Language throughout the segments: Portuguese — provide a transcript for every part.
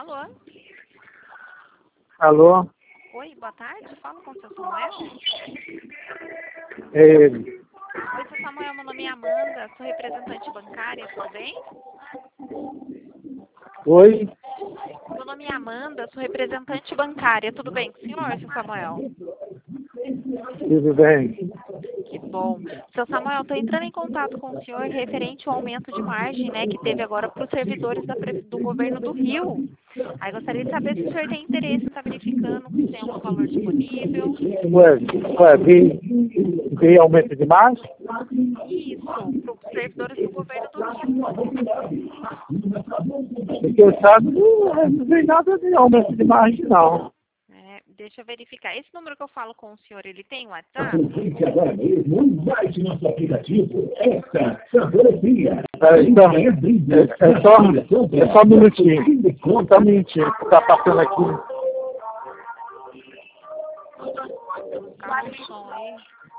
Alô? Alô? Oi, boa tarde. Fala com o seu Samuel. Ele. Oi, seu Samuel. Meu nome é Amanda. Sou representante bancária. Tudo bem? Oi? Meu nome é Amanda. Sou representante bancária. Tudo bem com o senhor, seu Samuel? Tudo bem? Que bom. Seu Samuel, estou entrando em contato com o senhor referente ao aumento de margem, né, que teve agora para os servidores do governo do Rio. Aí gostaria de saber se o senhor tem interesse em estar verificando se tem algum valor disponível. Vi aumento de margem? Isso, para os servidores do governo do Rio. Porque eu sabe, não vi nada de aumento de margem, não. Deixa eu verificar. Esse número que eu falo com o senhor, ele tem WhatsApp? Aproveite agora mesmo e baixe nosso aplicativo. Essa Saborosia. Então, é só um minutinho. Só um minutinho, que tá passando aqui. Calma o som aí.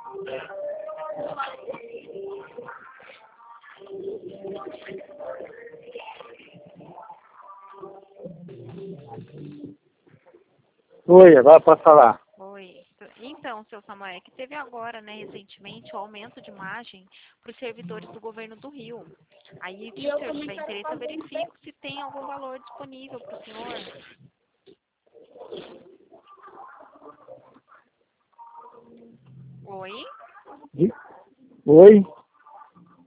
Oi, agora pode falar. Oi. Então, seu Samuel, é que teve agora, né, recentemente, o aumento de margem para os servidores do governo do Rio. Aí, se o senhor tiver interesse, eu verifico se tem algum valor disponível para o senhor. Oi? Oi?